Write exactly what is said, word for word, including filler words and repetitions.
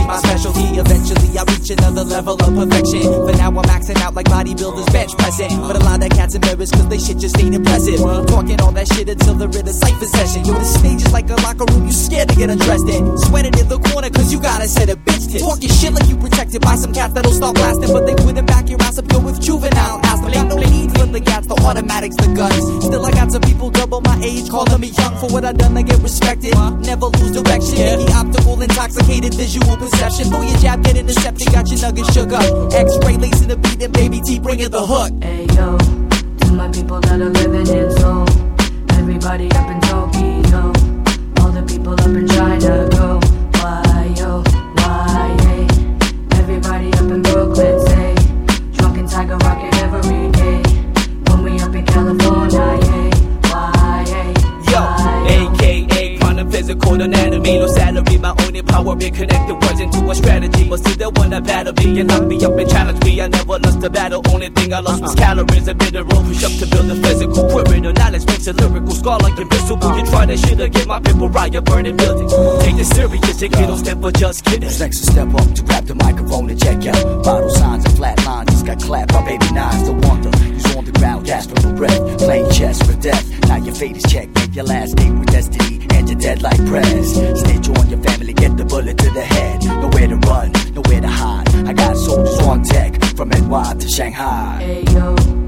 my specialty. Eventually I reach another level of perfection. For now I'm maxing out like bodybuilders bench pressing. But a lot of cats embarrassed cause they shit just ain't impressive. Talking all that shit until they're in a cypher session. Yo, the stage is like a locker room you scared to get undressed in. Sweating in the corner cause you gotta set a bitch tip. Talking shit like you protected by some cats that'll start blasting. But they wouldn't back your ass up, yo, with juvenile ass. But ain't no need for the cats, the automatics, the guns. Still I got some people double my age, calling me young. For what I done I get respected. Never lose direction. Any optical, intoxicated visual perception. Throw your jab, get intercepted, got your nuggets shook up. X-ray lacing the beat and baby T bringing the hook. Hey yo, to my people that are living in Seoul, everybody up in Tokyo, all the people up in China, go why yo, why hey, everybody up in Brooklyn say, drunken tiger rockin' every day, when we up in California, hey, why hey, yo, A K A quantum physical anatomy, no salary, my only power, be connected words into a strategy, but still they wanna battle me and lock me up and challenge me. I never lost the battle, only thing I lost was calories. A bit of room push up to build a physical criminal knowledge makes a lyrical scar like invisible. You try that shit again, my people riot, burning buildings. Take this serious, you don't stand for just kidding. Next to step up to grab the microphone and check out vital signs and flat lines. He's got clapped by baby nines. The wonder he's on the ground, gasping for breath, playing chess for death. Now your fate is checked, make your last date with destiny, and you're dead like press. Snitch on your family, get the bullet to the head. Nowhere to run, nowhere to hide. I got soldiers on deck from N Y to Shanghai. Hey yo.